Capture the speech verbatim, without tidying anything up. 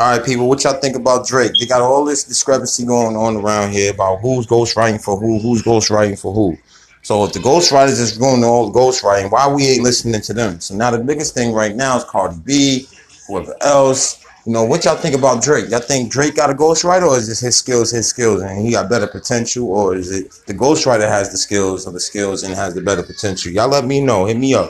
All right, people, what y'all think about Drake? They got all this discrepancy going on around here about who's ghostwriting for who, who's ghostwriting for who. So if the ghostwriters is doing all the ghostwriting, why we ain't listening to them? So now the biggest thing right now is Cardi B, whoever else. You know, what y'all think about Drake? Y'all think Drake got a ghostwriter, or is this his skills, his skills, and he got better potential, or is it the ghostwriter has the skills or the skills and has the better potential? Y'all let me know. Hit me up.